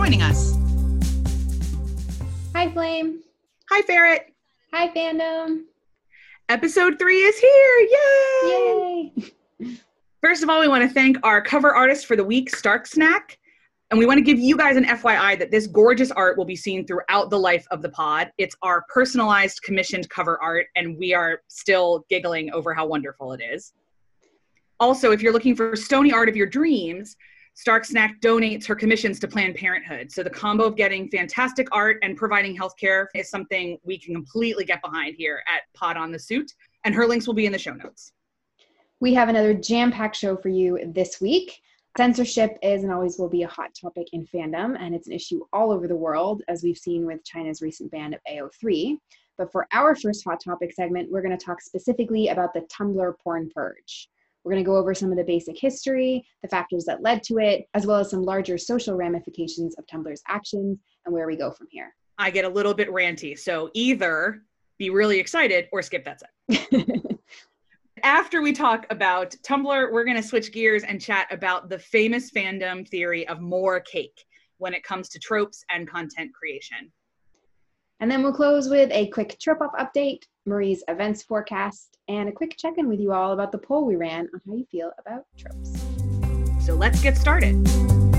joining us. Hi, Flame. Hi, Ferret. Hi, fandom. Episode 3 is here. Yay! First of all, we want to thank our cover artist for the week, Stark Snack. And we want to give you guys an FYI that this gorgeous art will be seen throughout the life of the pod. It's our personalized commissioned cover art, and we are still giggling over how wonderful it is. Also, if you're looking for stony art of your dreams, Stark Snack donates her commissions to Planned Parenthood. So the combo of getting fantastic art and providing healthcare is something we can completely get behind here at Pod on the Suit. And her links will be in the show notes. We have another jam-packed show for you this week. Censorship is and always will be a hot topic in fandom, and it's an issue all over the world, as we've seen with China's recent ban of AO3. But for our first hot topic segment, we're going to talk specifically about the Tumblr porn purge. We're going to go over some of the basic history, the factors that led to it, as well as some larger social ramifications of Tumblr's actions and where we go from here. I get a little bit ranty, so either be really excited or skip that segment. After we talk about Tumblr, we're going to switch gears and chat about the famous fandom theory of more cake when it comes to tropes and content creation. And then we'll close with a quick trope-up update, Marie's events forecast, and a quick check-in with you all about the poll we ran on how you feel about tropes. So let's get started.